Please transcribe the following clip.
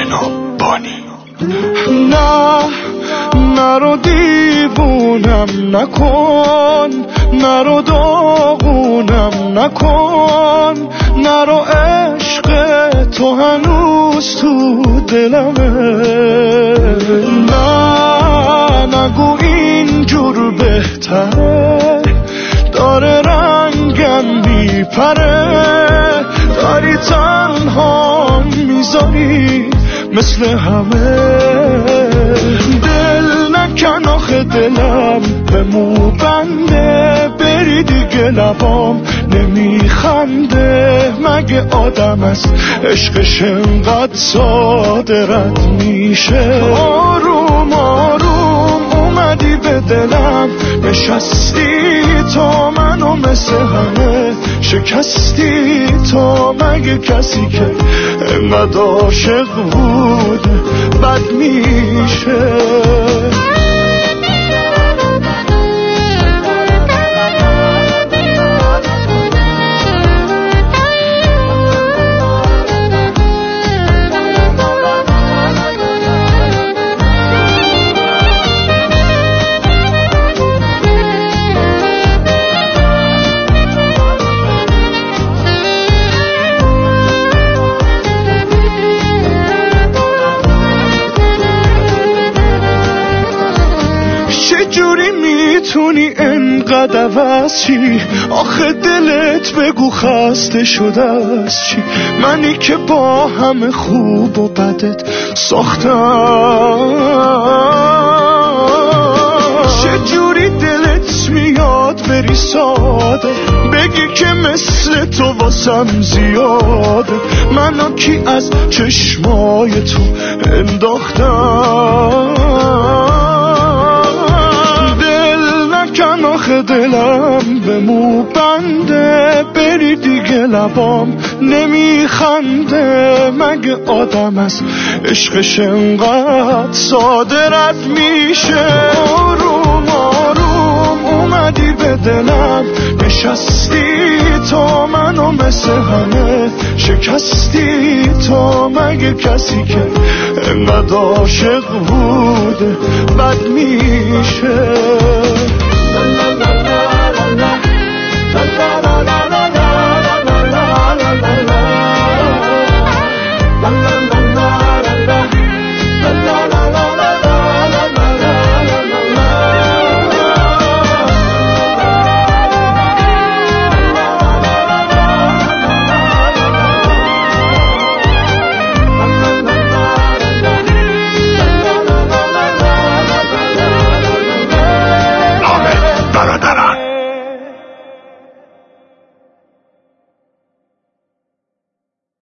جناب بانی. نرو دیوونم نکن، نرو داغونم نکن، نرو عشق تو هنوز تو دلمه. نگو اینجور بهتره، داره رنگم میپره، داری تنها میذاری مثل همه. دل نکن آخه دلم به مو بنده، بری دیگه لبام نمیخنده. مگه آدم است عشقش انقدر ساده رد میشه؟ آروم آروم اومدی به دلم نشستی، تا منو مثل همه شکستی. تا مگه کسی که انقدر عاشق بود بد میشه؟ چجوری میتونی انقدر عوض چی؟ آخه دلت بگو خسته شده از چی؟ منی که با همه خوب و بدت ساختم. چجوری دلت میاد بری ساده، بگی که مثل تو واسم زیاده. منو کی از چشمای تو انداختم؟ آخه دلم به مو بنده، بری دیگه لبام نمیخنده. مگه آدم است عشقش انقدر ساده رد میشه؟ آروم آروم اومدی به دلم نشستی، تا منو مثل همه شکستی. تا مگه کسی که انقدر عاشق بود بد میشه؟